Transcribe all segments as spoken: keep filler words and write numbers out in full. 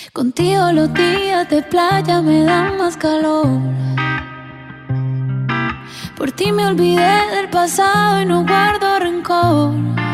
Contigo los días de playa me dan más calor. Por ti me olvidé del pasado y no guardo rencor.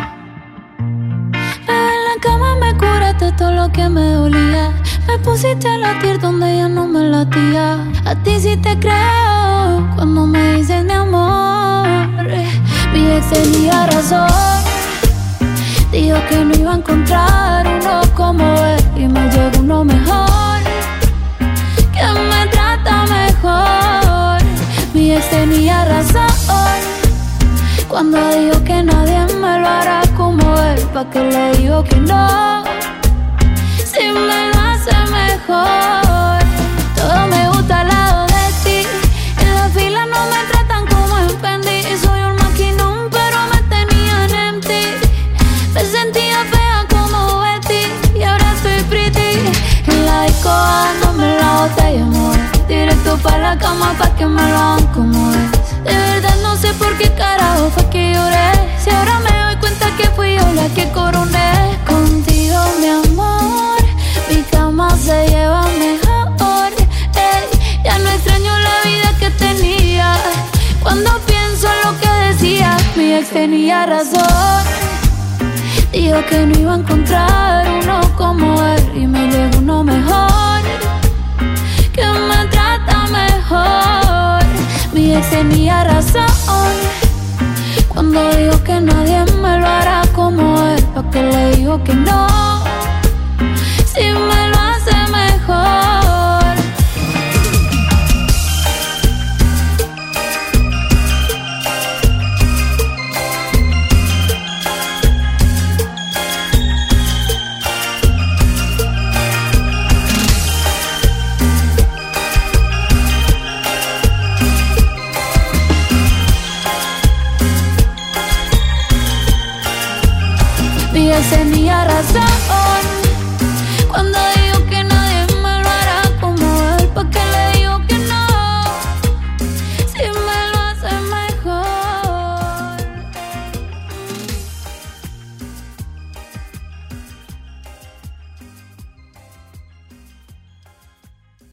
Bebé, en la cama me curaste todo lo que me dolía. Me pusiste a latir donde ya no me latía. A ti sí te creo cuando me dices mi amor. Mi ex tenía razón. Dijo que no iba a encontrar uno como él y me llegó uno mejor, que me trata mejor. Mi ex tenía razón cuando dijo que nadie me lo hará como él. ¿Pa' qué le digo que no? Si me lo hace mejor. Todo me gusta al lado de ti. En la fila no me tratan como en Fendi. Soy un maquinón pero me tenían en ti. Me sentía fea como Betty y ahora estoy pretty. En la disco dándome la botella, amor. Directo pa' la cama pa' que me lo hagan como es. De verdad no sé por qué carajo fue que lloré. Si ahora me doy cuenta que fui yo la que coroné. Contigo, mi amor, mi cama se lleva mejor. Ey, ya no extraño la vida que tenía. Cuando pienso en lo que decía, mi ex tenía razón. Dijo que no iba a encontrar uno como él y me llegó uno mejor, que me trata mejor. Mi ex tenía razón cuando dijo que nadie me lo hará como él. ¿Pa' qué le digo que no?